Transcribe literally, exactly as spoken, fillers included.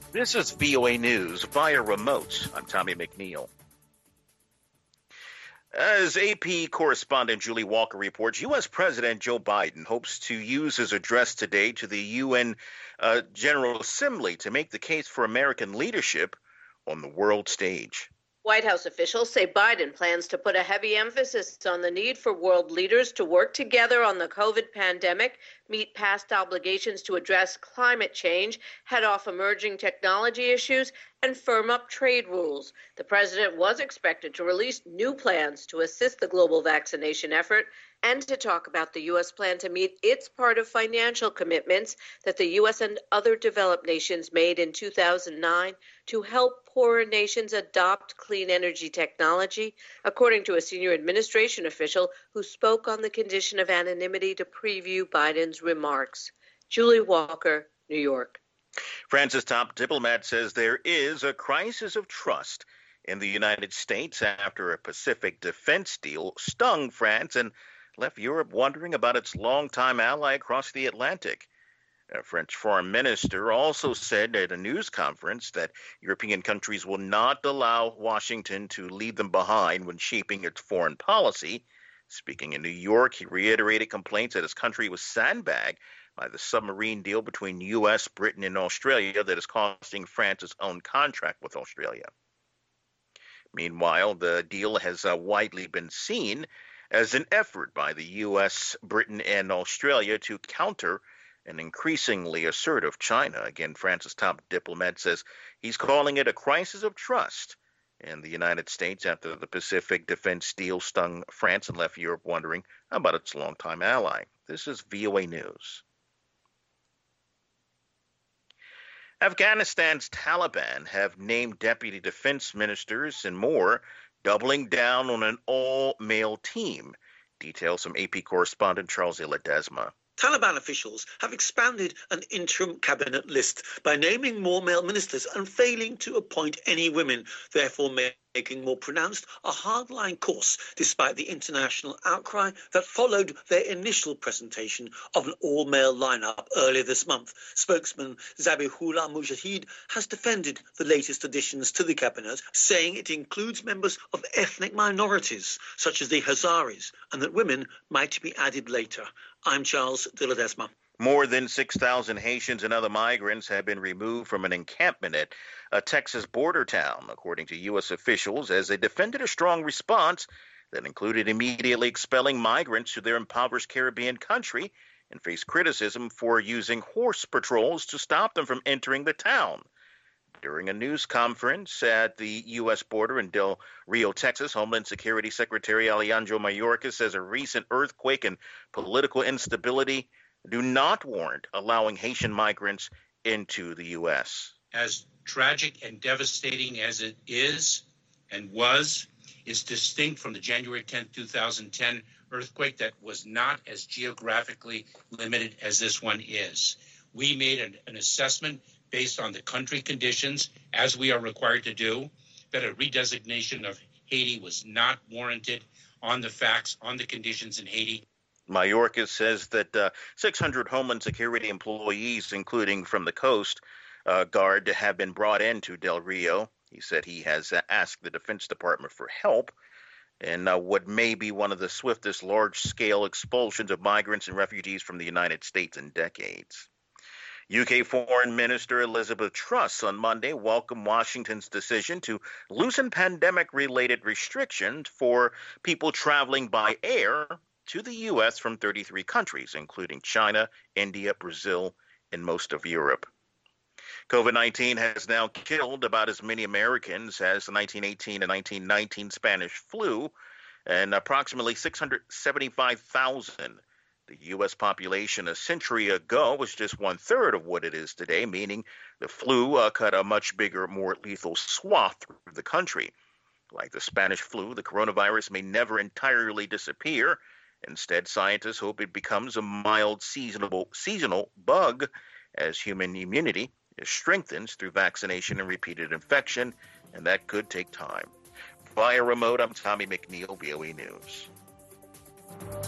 This is V O A News via remote. I'm Tommy McNeil. As A P correspondent Julie Walker reports, U S. President Joe Biden hopes to use his address today to the U N uh, General Assembly to make the case for American leadership on the world stage. White House officials say Biden plans to put a heavy emphasis on the need for world leaders to work together on the COVID pandemic, meet past obligations to address climate change, head off emerging technology issues, and firm up trade rules. The president was expected to release new plans to assist the global vaccination effort and to talk about the U S plan to meet its part of financial commitments that the U S and other developed nations made in two thousand nine to help poorer nations adopt clean energy technology, according to a senior administration official who spoke on the condition of anonymity to preview Biden's remarks. Julie Walker, New York. France's top diplomat says there is a crisis of trust in the United States after a Pacific defense deal stung France and left Europe wondering about its longtime ally across the Atlantic. A French foreign minister also said at a news conference that European countries will not allow Washington to leave them behind when shaping its foreign policy. Speaking in New York, he reiterated complaints that his country was sandbagged by the submarine deal between U S, Britain, and Australia that is costing France its own contract with Australia. Meanwhile, the deal has uh, widely been seen as an effort by the U S, Britain, and Australia to counter an increasingly assertive China. Again, France's top diplomat says he's calling it a crisis of trust in the United States after the Pacific defense deal stung France and left Europe wondering about its longtime ally. This is V O A News. Afghanistan's Taliban have named deputy defense ministers and more, doubling down on an all-male team. Details from A P correspondent Charles Ledesma. Taliban officials have expanded an interim cabinet list by naming more male ministers and failing to appoint any women, therefore making more pronounced a hardline course despite the international outcry that followed their initial presentation of an all-male lineup earlier this month. Spokesman Zabihullah Mujahid has defended the latest additions to the cabinet, saying it includes members of ethnic minorities such as the Hazaris and that women might be added later. I'm Charles de Ledesma. More than six thousand Haitians and other migrants have been removed from an encampment at a Texas border town, according to U S officials, as they defended a strong response that included immediately expelling migrants to their impoverished Caribbean country and faced criticism for using horse patrols to stop them from entering the town. During a news conference at the U S border in Del Rio, Texas, Homeland Security Secretary Alejandro Mayorkas says a recent earthquake and political instability do not warrant allowing Haitian migrants into the U S. As tragic and devastating as it is and was, is distinct from the January tenth, two thousand ten earthquake that was not as geographically limited as this one is. We made an, an assessment based on the country conditions, as we are required to do, that a redesignation of Haiti was not warranted on the facts, on the conditions in Haiti. Mayorkas says that uh, six hundred Homeland Security employees, including from the Coast uh, Guard, have been brought into Del Rio. He said he has uh, asked the Defense Department for help in uh, what may be one of the swiftest large-scale expulsions of migrants and refugees from the United States in decades. U K Foreign Minister Elizabeth Truss on Monday welcomed Washington's decision to loosen pandemic-related restrictions for people traveling by air to the U S from thirty-three countries, including China, India, Brazil, and most of Europe. COVID nineteen has now killed about as many Americans as the nineteen eighteen and nineteen nineteen Spanish flu, and approximately six hundred seventy-five thousand. The U S population a century ago was just one-third of what it is today, meaning the flu uh, cut a much bigger, more lethal swath through the country. Like the Spanish flu, the coronavirus may never entirely disappear. Instead, scientists hope it becomes a mild seasonal, seasonal bug as human immunity is strengthened through vaccination and repeated infection, and that could take time. Via remote, I'm Tommy McNeil, V O A News.